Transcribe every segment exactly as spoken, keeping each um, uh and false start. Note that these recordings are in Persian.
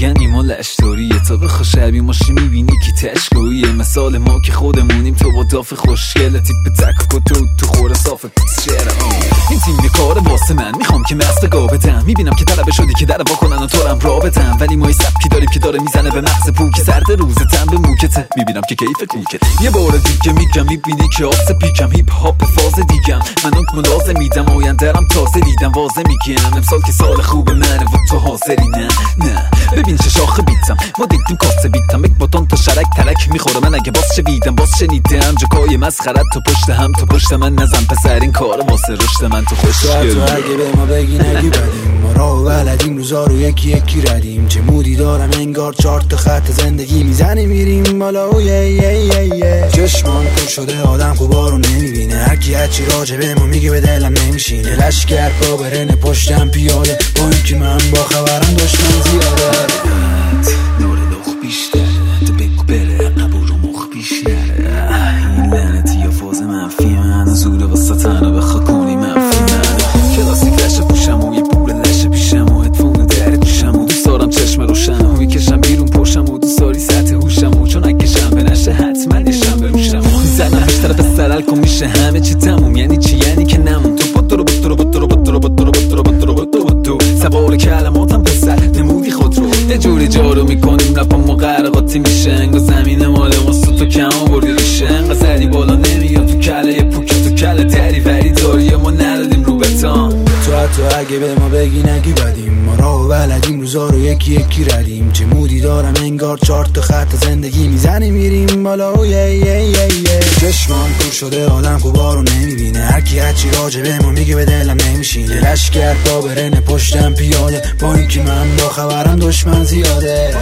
میگن ایما لشتاریه تا بخوا شبیه ماشی میبینی که تشکویه مثال ما که خودمونیم تو با داف خوشگله تیپ تک و تو تو خوره صاف پیس شعره. این تیم یه کار واسه من میخوام که مست گا بدم، میبینم که طلبه شدی که در وا کنن و تو رم را بدم، ولی ما یه سبکی داریم که داره میزنه به مغز پوک سرد روزتم به موکته، میبینم که کیف کوکته. یه بار دیگه میگم میبینی که آسه پیکم هیپ هاپ فاز دیگم، من اون ملازم میدم آیندرم تازه دیدم وازه میگم امسال که سال خوب منه و تو حاضری نه نه. ببین چه شاخه بیتم ما دیدیم کاسه بیتم یک باتون تا شرک ترک میخوره من اگه باز شویدم باز شنیدم جکای مسخرت تو پشت هم تو پشت من نزن پسر این کار واسه رشد من تو خوشگل. تو اگه به ما بگی نگی بدیم ما را بلدیم روزا رو یکی یکی ردیم، چه مودی دارم انگار چارت تا خط زندگی میزنی میریم بالا و یه یه یه یه. چشمان پر شده آدم خوبا رو نمیبینه، هرکی هرچی راجع به ما میگه به دلم نمیشینه، لشگر پا برنه پشتم پیاده با این که من با خبرم دشمن زیاده. نور لخ بیشتره تو بگو بره قبول رو مخ بیشتره، این لعنتی یا فاز منفی من زوره واسه تنها بخوا کنی منفی من کلاسیک لشه پوشم و یه پول لشه پیشم و هدفون در گوشم و دوست دارم چشم روشن و میکشم بیرون پشم و دوست داری سطح هوشم و چون اگه به نشه حتما نشم بروشم زنم بیشتر به سرل کن میشه همه چی تموم. یعنی چی؟ یعنی که نمون تو بطرو بطرو بطرو بطرو بطرو بطرو بطرو بطرو بطرو سوار کلماتم پسر نمودی خود رو یه جوری جارو میکنیم رپا ما غرقاتی میشه انگا زمین مال ماست تو کم آوردی ریشه انقا زدی بالا نمیاد تو کله یه پوکه تو کله دری وری داری ما ندادیم رو بتان. تو حتی اگه به ما بگی نگی بدیم ما را بلدیم روزا رو یکی یکی ردیم، چه مودی دارم انگار چارت تا خط زندگی میزنی میریم بالا و یه یه یه یه. چشمان پر شده آدم خوبا رو نمیبینه، هرکی هرچی راجع به ما میگه به دلم نمیشینه، لشگر پا برنه پشتم پیاده با این که من با خبرم دشمن زیاده.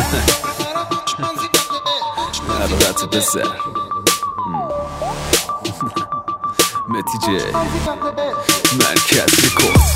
البته بسر متی جی مرکز کن